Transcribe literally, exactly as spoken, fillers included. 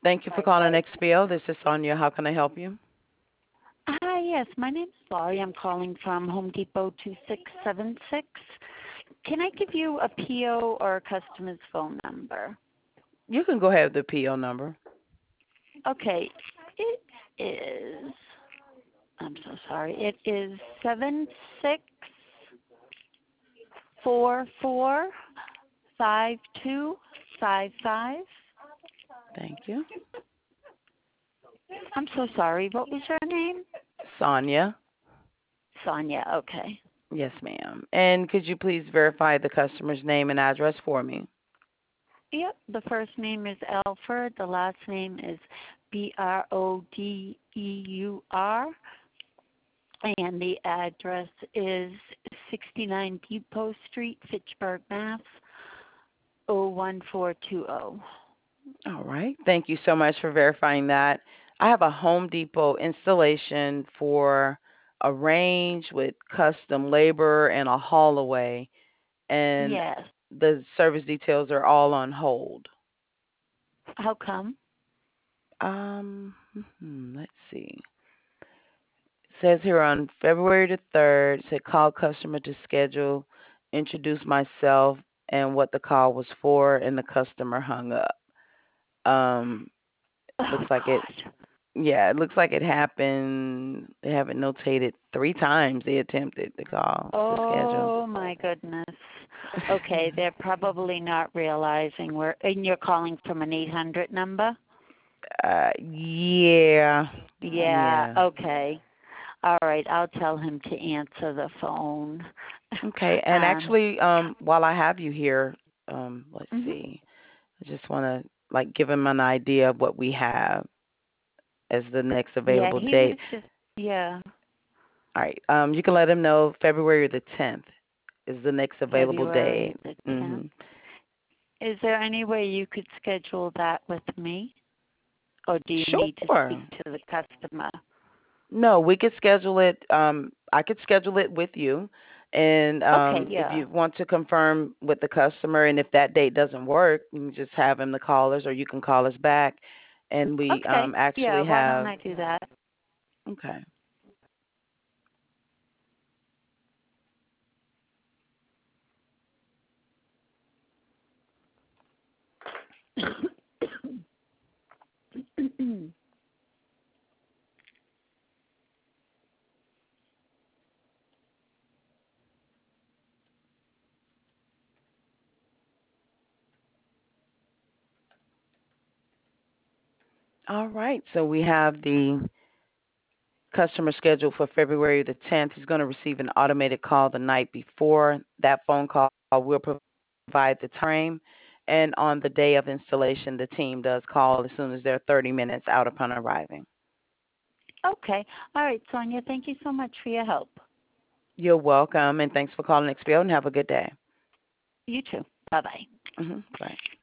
Thank you for calling X P O. This is Sonia. How can I help you? Hi, yes, my name's Laurie. I'm calling from Home Depot two six seven six. Can I give you a P O or a customer's phone number? You can go ahead with the P O number. Okay, it is, I'm so sorry, it is seven six four four five two five five. Thank you. I'm so sorry, what was your name? Sonia. Sonia, okay. Yes, ma'am. And could you please verify the customer's name and address for me? Yep, the first name is Alfred, the last name is B R O D E U R, and the address is sixty-nine Depot Street, Fitchburg, Mass. oh one four two oh. All right. Thank you so much for verifying that. I have a Home Depot installation for a range with custom labor and a haul away, and Yes. the service details are all on hold. How come? Um, hmm, let's see. It says here on February the third, said call customer to schedule, introduce myself and what the call was for, and the customer hung up. Um, Oh looks like it, God. yeah, it looks like it happened. They have it notated three times they attempted to call to schedule. Oh my goodness. Okay, they're probably not realizing we're, and you're calling from an eight hundred number? Uh, yeah, Yeah, yeah. okay. All right, I'll tell him to answer the phone. Okay, and um, actually, um, while I have you here, um, let's mhm. see. I just want to like give him an idea of what we have as the next Yeah, available he was date. just, yeah, All right. Um, you can let him know February the tenth is the next available February date. the tenth. Mhm. Is there any way you could schedule that with me? Or do you need to speak Sure. to the customer? No, we could schedule it. Um, I could schedule it with you, and Okay, um, if yeah. you want to confirm with the customer, and if that date doesn't work, you can just have him to call us, or you can call us back, and we Okay, um yeah, actually why don't have. I do that? Okay. All right. So we have the customer scheduled for February the tenth. He's going to receive an automated call the night before. That phone call will provide the time. And on the day of installation, the team does call as soon as they're thirty minutes out upon arriving. Okay. All right, Sonia, thank you so much for your help. You're welcome, and thanks for calling X P O, and have a good day. You too. Bye-bye. Hmm. Bye.